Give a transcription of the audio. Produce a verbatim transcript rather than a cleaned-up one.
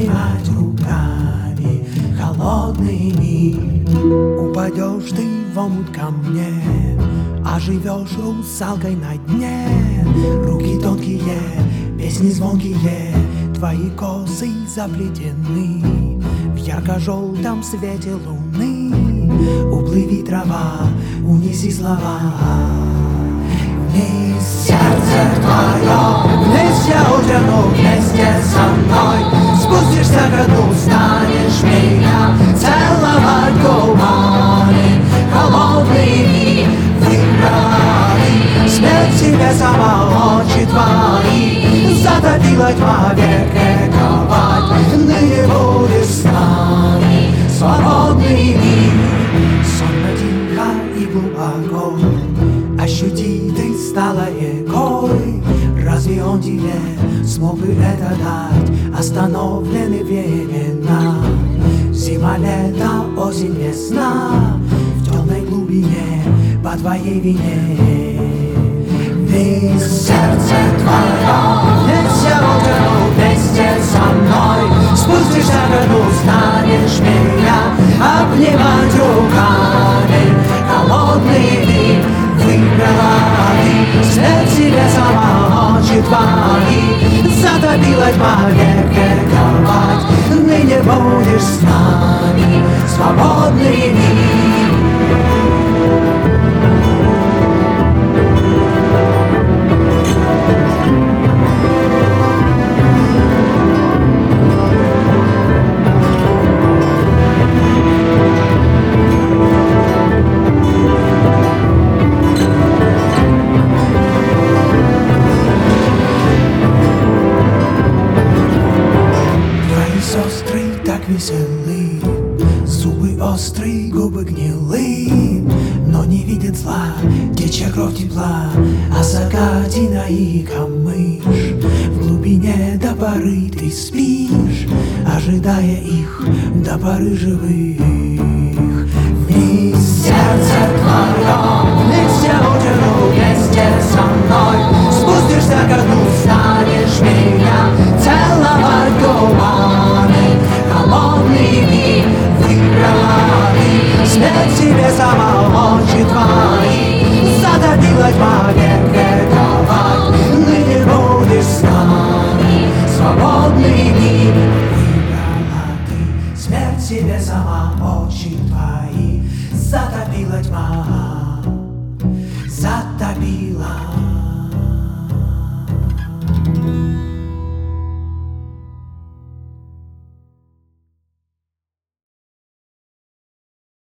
обнимать руками холодными. Упадешь ты в омут ко мне, а живешь русалкой на дне. Руки тонкие, песни звонкие, твои косы заплетены в ярко-желтом свете луны. Уплыви, трава, унеси слова. Вниз сердце твое, вниз я утяну вместе со мной. Спустишься ко дну, станешь меня целовать губами холодными, выбрали. Смерть тебе сама, очи твои затопила тьма, век вековать. Ныне будешь с нами свободными. Сонно, тихо и глубоко ощути, ты стала рекой. Разве он тебе смог бы это дать? Остановлены времена, зима, лето, осень, весна, в темной глубине по твоей вине. Вниз сердце твое, вниз я утяну вместе со мной. Спустишься ко дну, станешь меня обнимать руками холодными, выбрала. Смерть себе сама, очи твои затопила тьма, век вековать. Ныне будешь с нами свободными. Сестры так веселы, зубы острые, губы гнилы, но не видят зла, теча кровь тепла, а закатина и камыш. В глубине до поры ты спишь, ожидая их до поры живых. Вниз сердце твое, вниз я утяну вместе со мной. Спустишься ко дну, станешь меня целовать губами холодными, выбрали. Смерть тебе сама, очи твои затопила тьма, век вековать. Ныне будешь с нами свободными. Выбрала ты, смерть тебе сама, очи твои затопила тьма, затопила.